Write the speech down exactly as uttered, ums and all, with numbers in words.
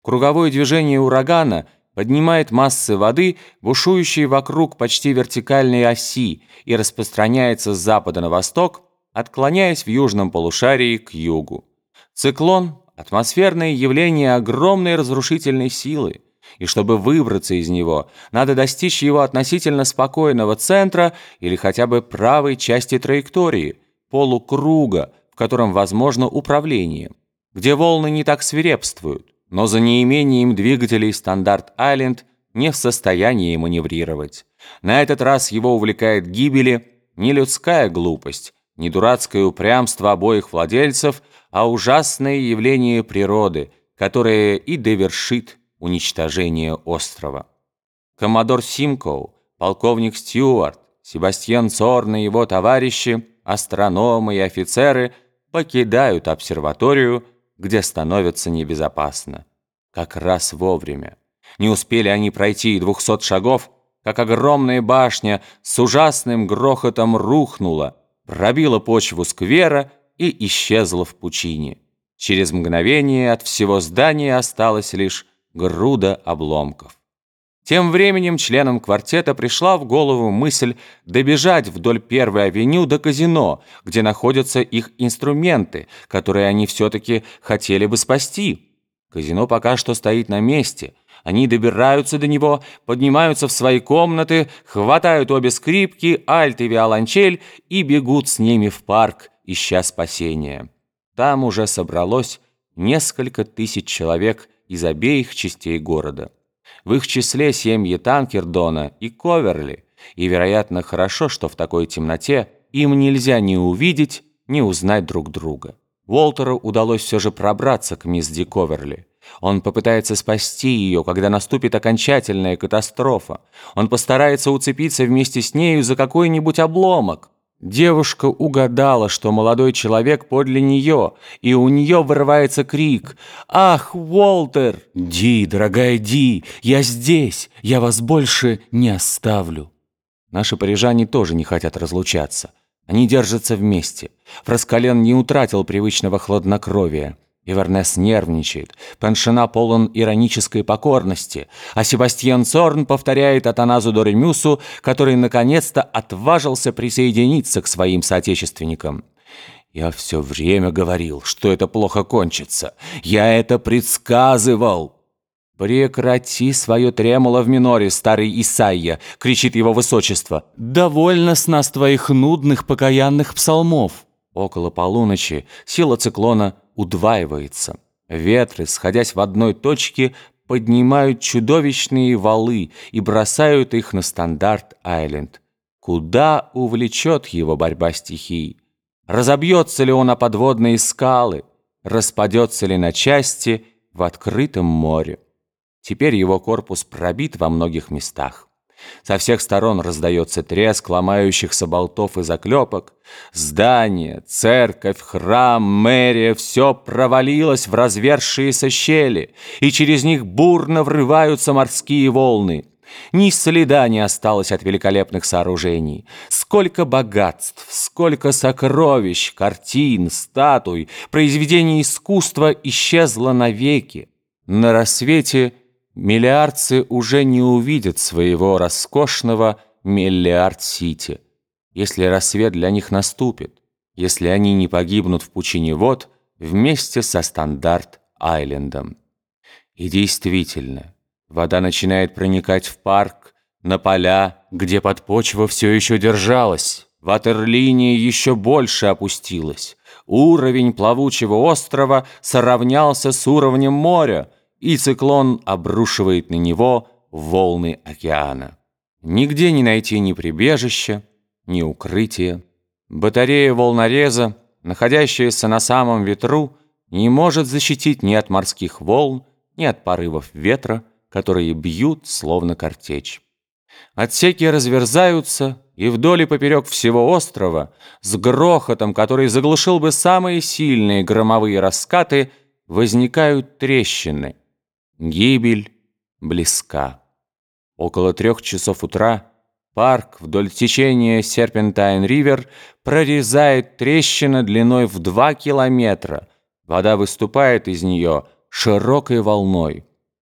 Круговое движение урагана поднимает массы воды, бушующие вокруг почти вертикальной оси, и распространяется с запада на восток, отклоняясь в южном полушарии к югу. Циклон – атмосферное явление огромной разрушительной силы, и чтобы выбраться из него, надо достичь его относительно спокойного центра или хотя бы правой части траектории, полукруга, в котором возможно управление, где волны не так свирепствуют, но за неимением двигателей Стандарт-Айленд не в состоянии маневрировать. На этот раз его увлекает гибели не людская глупость, не дурацкое упрямство обоих владельцев, а ужасное явление природы, которое и довершит уничтожение острова. Коммодор Симкоу, полковник Стюарт, Себастьян Цорн и его товарищи, астрономы и офицеры покидают обсерваторию, где становится небезопасно. Как раз вовремя. Не успели они пройти и двухсот шагов, как огромная башня с ужасным грохотом рухнула, пробила почву сквера и исчезла в пучине. Через мгновение от всего здания осталась лишь груда обломков. Тем временем членам квартета пришла в голову мысль добежать вдоль Первой авеню до казино, где находятся их инструменты, которые они все-таки хотели бы спасти. Казино пока что стоит на месте. Они добираются до него, поднимаются в свои комнаты, хватают обе скрипки, альт и виолончель и бегут с ними в парк, ища спасения. Там уже собралось несколько тысяч человек из обеих частей города. В их числе семьи Танкердона и Коверли, и, вероятно, хорошо, что в такой темноте им нельзя ни увидеть, ни узнать друг друга. Уолтеру удалось все же пробраться к мисс Ди Коверли. Он попытается спасти ее, когда наступит окончательная катастрофа. Он постарается уцепиться вместе с нею за какой-нибудь обломок. Девушка угадала, что молодой человек подле нее, и у нее вырывается крик: «Ах, Уолтер!» «Ди, дорогая Ди, я здесь, я вас больше не оставлю». Наши парижане тоже не хотят разлучаться. Они держатся вместе. Фраскален не утратил привычного хладнокровия. Ивернес нервничает, Пеншена полон иронической покорности, а Себастьян Цорн повторяет Атаназу Доремюсу, который наконец-то отважился присоединиться к своим соотечественникам. «Я все время говорил, что это плохо кончится. Я это предсказывал!» «Прекрати свое тремоло в миноре, старый Исайя!» — кричит его высочество. «Довольно с нас твоих нудных покаянных псалмов!» Около полуночи сила циклона удваивается. Ветры, сходясь в одной точке, поднимают чудовищные валы и бросают их на Стандарт-Айленд. Куда увлечет его борьба стихий? Разобьется ли он о подводные скалы? Распадется ли на части в открытом море? Теперь его корпус пробит во многих местах. Со всех сторон раздается треск ломающихся болтов и заклепок. Здание, церковь, храм, мэрия — все провалилось в разверзшиеся щели, и через них бурно врываются морские волны. Ни следа не осталось от великолепных сооружений. Сколько богатств, сколько сокровищ, картин, статуй, произведений искусства исчезло навеки. На рассвете миллиардцы уже не увидят своего роскошного Миллиард-Сити. Если рассвет для них наступит, если они не погибнут в пучине вод вместе со Стандарт-Айлендом. И действительно, вода начинает проникать в парк, на поля, где подпочва все еще держалась. Ватерлиния еще больше опустилась. Уровень плавучего острова сравнялся с уровнем моря, и циклон обрушивает на него волны океана. Нигде не найти ни прибежища, ни укрытия. Батарея волнореза, находящаяся на самом ветру, не может защитить ни от морских волн, ни от порывов ветра, которые бьют, словно картечь. Отсеки разверзаются, и вдоль и поперек всего острова, с грохотом, который заглушил бы самые сильные громовые раскаты, возникают трещины. Гибель близка. Около трех часов утра парк вдоль течения Серпентайн-Ривер прорезает трещина длиной в два километра. Вода выступает из нее широкой волной.